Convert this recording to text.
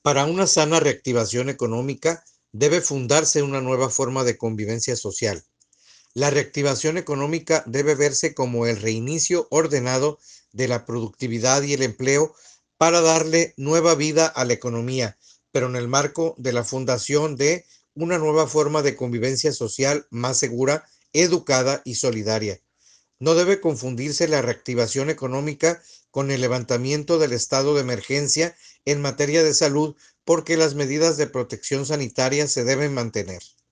Para una sana reactivación económica, debe fundarse una nueva forma de convivencia social. La reactivación económica debe verse como el reinicio ordenado de la productividad y el empleo para darle nueva vida a la economía, pero en el marco de la fundación de una nueva forma de convivencia social más segura, educada y solidaria. No debe confundirse la reactivación económica con el levantamiento del estado de emergencia en materia de salud, porque las medidas de protección sanitaria se deben mantener.